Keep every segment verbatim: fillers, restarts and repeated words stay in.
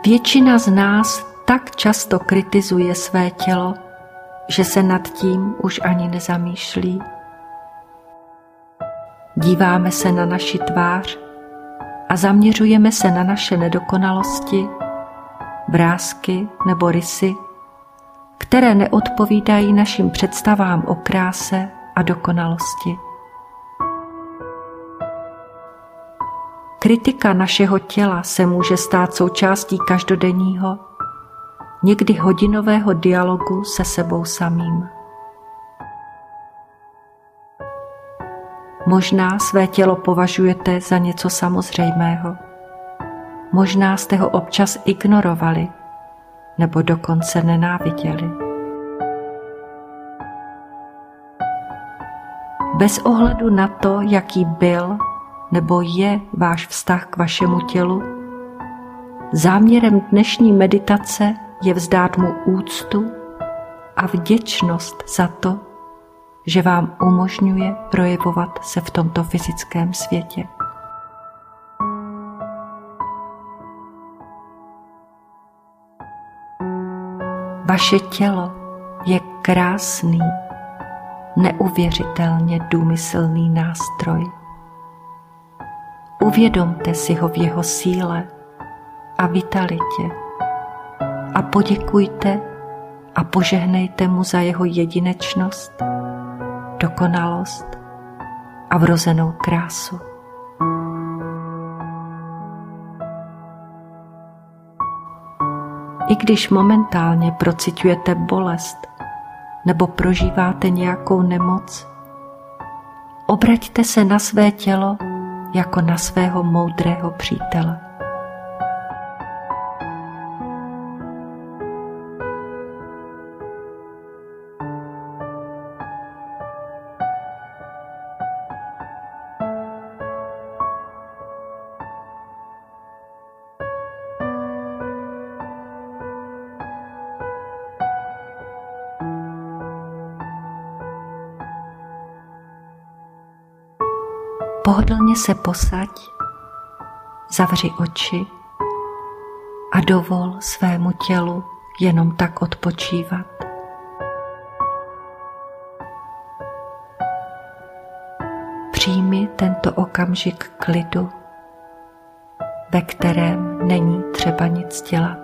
Většina z nás tak často kritizuje své tělo, že se nad tím už ani nezamýšlí. Díváme se na naši tvář a zaměřujeme se na naše nedokonalosti, vrásky nebo rysy, které neodpovídají našim představám o kráse a dokonalosti. Kritika našeho těla se může stát součástí každodenního, někdy hodinového dialogu se sebou samým. Možná své tělo považujete za něco samozřejmého. Možná jste ho občas ignorovali nebo dokonce nenáviděli. Bez ohledu na to, jaký byl nebo je váš vztah k vašemu tělu, záměrem dnešní meditace je vzdát mu úctu a vděčnost za to, že vám umožňuje projevovat se v tomto fyzickém světě. Vaše tělo je krásný, neuvěřitelně důmyslný nástroj. Uvědomte si ho v jeho síle a vitalitě a poděkujte a požehnejte mu za jeho jedinečnost, dokonalost a vrozenou krásu. I když momentálně prociťujete bolest nebo prožíváte nějakou nemoc, obraťte se na své tělo jako na svého moudrého přítele. Pohodlně se posaď, zavři oči a dovol svému tělu jenom tak odpočívat. Přijmi tento okamžik klidu, ve kterém není třeba nic dělat.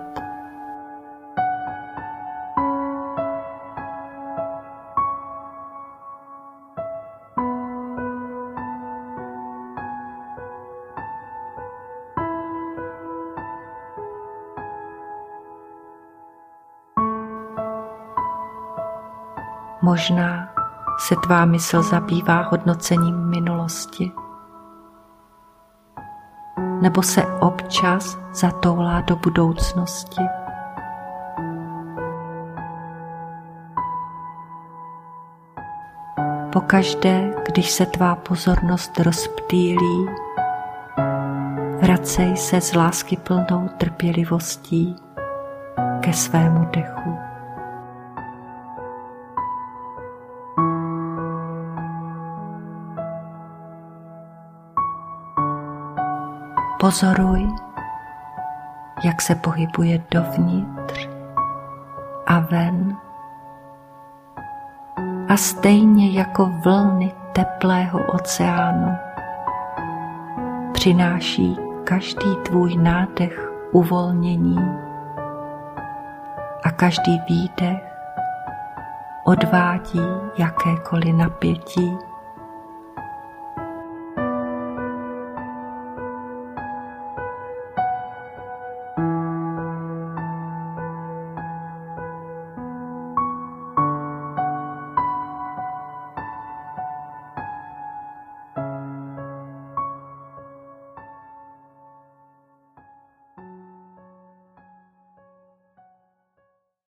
Možná se tvá mysl zabývá hodnocením minulosti, nebo se občas zatoulá do budoucnosti. Pokaždé, když se tvá pozornost rozptýlí, vracej se s láskyplnou trpělivostí ke svému dechu. Pozoruj, jak se pohybuje dovnitř a ven a stejně jako vlny teplého oceánu přináší každý tvůj nádech uvolnění a každý výdech odvádí jakékoliv napětí